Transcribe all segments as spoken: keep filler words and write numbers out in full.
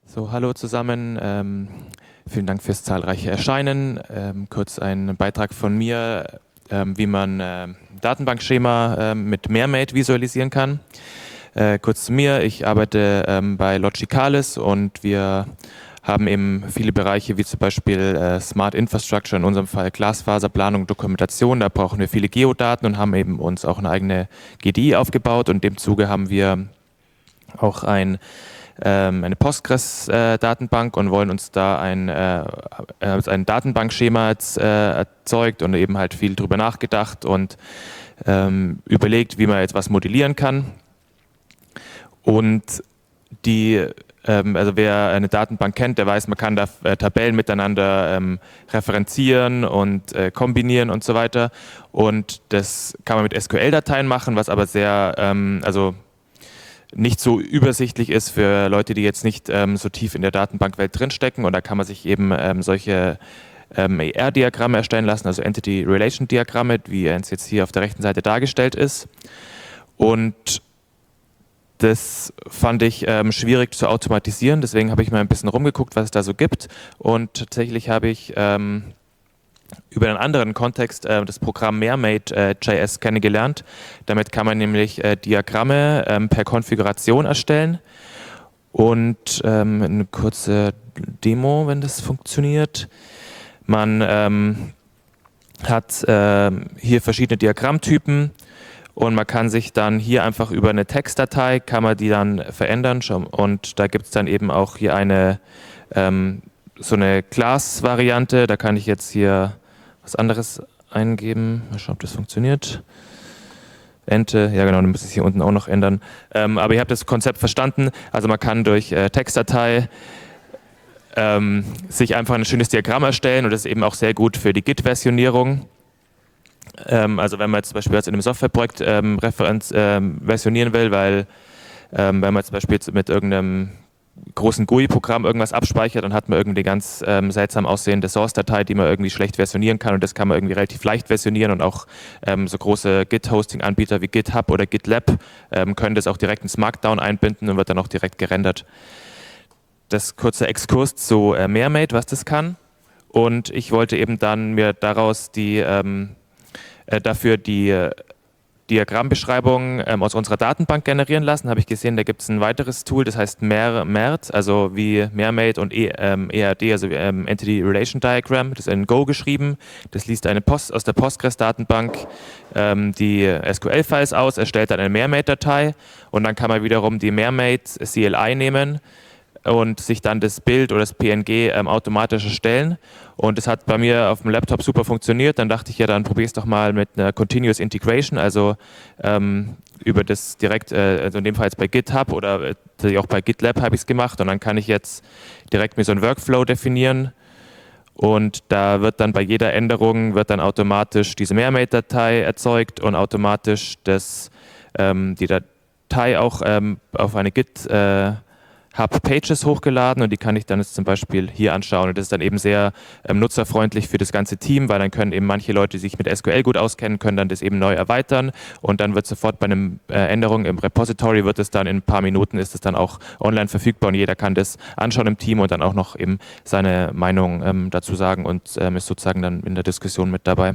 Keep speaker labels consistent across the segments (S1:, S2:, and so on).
S1: So, hallo zusammen. Ähm, vielen Dank fürs zahlreiche Erscheinen. Ähm, kurz ein Beitrag von mir, ähm, wie man äh, Datenbankschema äh, mit Mermaid visualisieren kann. Äh, kurz zu mir, ich arbeite ähm, bei Logicalis und wir haben eben viele Bereiche wie zum Beispiel äh, Smart Infrastructure, in unserem Fall Glasfaserplanung, Dokumentation. Da brauchen wir viele Geodaten und haben eben uns auch eine eigene G D I aufgebaut, und in dem Zuge haben wir auch ein eine Postgres-Datenbank und wollen uns da ein, äh, ein Datenbankschema jetzt, äh, erzeugt und eben halt viel drüber nachgedacht und ähm, überlegt, wie man jetzt was modellieren kann. Und die, ähm, also wer eine Datenbank kennt, der weiß, man kann da äh, Tabellen miteinander ähm, referenzieren und äh, kombinieren und so weiter. Und das kann man mit S Q L-Dateien machen, was aber sehr, ähm, also nicht so übersichtlich ist für Leute, die jetzt nicht ähm, so tief in der Datenbankwelt drinstecken. Und da kann man sich eben ähm, solche ähm, E R-Diagramme erstellen lassen, also Entity-Relation-Diagramme, wie es jetzt hier auf der rechten Seite dargestellt ist. Und das fand ich ähm, schwierig zu automatisieren, deswegen habe ich mal ein bisschen rumgeguckt, was es da so gibt. Und tatsächlich habe ich ähm, über einen anderen Kontext äh, das Programm Mermaid äh, J S kennengelernt. Damit kann man nämlich äh, Diagramme ähm, per Konfiguration erstellen. Und ähm, eine kurze Demo, wenn das funktioniert. Man ähm, hat äh, hier verschiedene Diagrammtypen und man kann sich dann hier einfach über eine Textdatei, kann man die dann verändern, und da gibt es dann eben auch hier eine ähm, so eine Class-Variante. Da kann ich jetzt hier was anderes eingeben. Mal schauen, ob das funktioniert. Ente, ja genau, dann muss ich es hier unten auch noch ändern. Ähm, aber ihr habt das Konzept verstanden. Also man kann durch äh, Textdatei ähm, sich einfach ein schönes Diagramm erstellen, und das ist eben auch sehr gut für die Git-Versionierung. Ähm, also wenn man jetzt zum Beispiel jetzt in einem Softwareprojekt ähm, Referenz ähm, versionieren will, weil ähm, wenn man zum Beispiel jetzt mit irgendeinem großen G U I-Programm irgendwas abspeichert, dann hat man irgendwie ganz ähm, seltsam aussehende Source-Datei, die man irgendwie schlecht versionieren kann, und das kann man irgendwie relativ leicht versionieren, und auch ähm, so große Git-Hosting-Anbieter wie GitHub oder GitLab ähm, können das auch direkt ins Markdown einbinden und wird dann auch direkt gerendert. Das kurze Exkurs zu äh, Mermaid, was das kann, und ich wollte eben dann mir daraus die ähm, äh, dafür die äh, Diagrammbeschreibung ähm, aus unserer Datenbank generieren lassen. Habe ich gesehen, da gibt es ein weiteres Tool, das heißt Mermaid, also wie Mermaid und e, ähm, E R D, also ähm, Entity Relation Diagram. Das ist in Go geschrieben. Das liest eine Post aus der Postgres-Datenbank ähm, die S Q L-Files aus, erstellt dann eine Mermaid-Datei, und dann kann man wiederum die Mermaid C L I nehmen und sich dann das Bild oder das P N G ähm, automatisch erstellen. Und das hat bei mir auf dem Laptop super funktioniert. Dann dachte ich, ja, dann probiere ich es doch mal mit einer Continuous Integration, also ähm, über das direkt, äh, also in dem Fall jetzt bei GitHub oder äh, auch bei GitLab habe ich es gemacht, und dann kann ich jetzt direkt mir so einen Workflow definieren, und da wird dann bei jeder Änderung wird dann automatisch diese Mermaid-Datei erzeugt und automatisch das, ähm, die Datei auch ähm, auf eine Git äh, habe Pages hochgeladen, und die kann ich dann jetzt zum Beispiel hier anschauen, und das ist dann eben sehr ähm, nutzerfreundlich für das ganze Team, weil dann können eben manche Leute, die sich mit S Q L gut auskennen, können dann das eben neu erweitern, und dann wird sofort bei einer äh, Änderung im Repository, wird es dann in ein paar Minuten, ist es dann auch online verfügbar, und jeder kann das anschauen im Team und dann auch noch eben seine Meinung ähm, dazu sagen und ähm, ist sozusagen dann in der Diskussion mit dabei.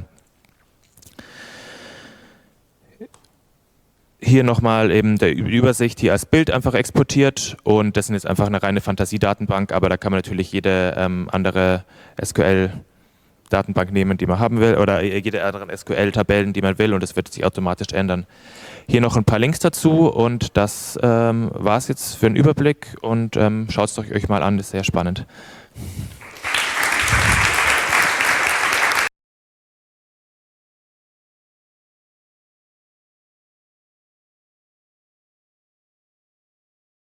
S1: Hier nochmal eben die Übersicht hier als Bild einfach exportiert, und das ist jetzt einfach eine reine Fantasiedatenbank, aber da kann man natürlich jede ähm, andere S Q L-Datenbank nehmen, die man haben will, oder jede anderen S Q L-Tabellen, die man will, und das wird sich automatisch ändern. Hier noch ein paar Links dazu, und das ähm, war es jetzt für einen Überblick, und ähm, schaut es euch mal an, das ist sehr spannend.